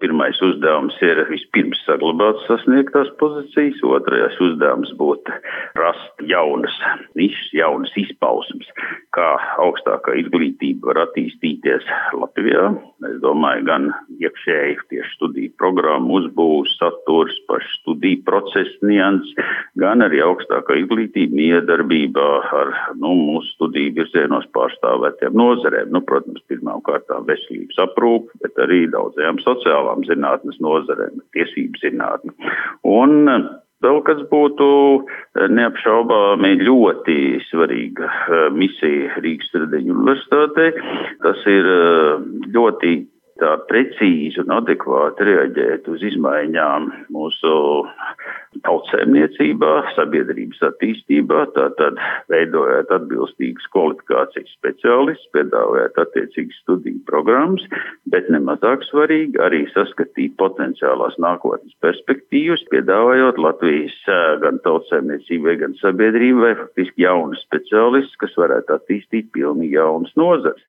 Pirmais uzdevums ir vispirms saglabāt sasniegtās pozīcijas, otrais uzdevums būtu rast jaunas nišas, jaunas izpausmes, kā augstākā izglītība var attīstīties Latvijā. Es domāju, gan iekšēji tieši studiju programmu uzbūves, saturs, pašu studiju procesu nianses, gan arī augstākā izglītība miedarbībā ar mūsu studiju virzienos pārstāvētiem nozarēm. Protams, pirmām kārtām veselības aprūpe, bet arī daudzajām sociālām zinātnes nozarēm, tiesību zinātne. Un vēl kas būtu neapšaubāmi ļoti svarīga misija Rīgas Tradeņu universitātei. Tas ir ļoti tā precīzi un adekvāti reaģēt uz izmaiņām mūsu tautsēmniecībā, sabiedrības attīstībā, tātad veidojot atbilstīgas kvalifikācijas speciālistus, piedāvājot attiecīgas studiju programmas, bet nemazāk svarīgi arī saskatīt potenciālās nākotnes perspektīvas, piedāvājot Latvijas gan tautsēmniecībai, gan sabiedrībai faktiski jaunus speciālistus, kas varētu attīstīt pilnīgi jaunas nozares.